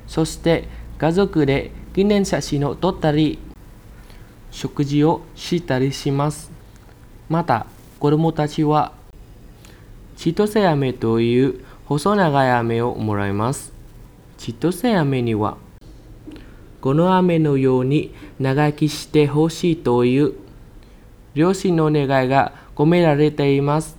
そして家族で記念写真を撮ったり、食事をしたりします。また、子供たちは千歳飴という細長い飴をもらいます。千歳飴には、この飴のように長生きしてほしいという両親の願いが込められています。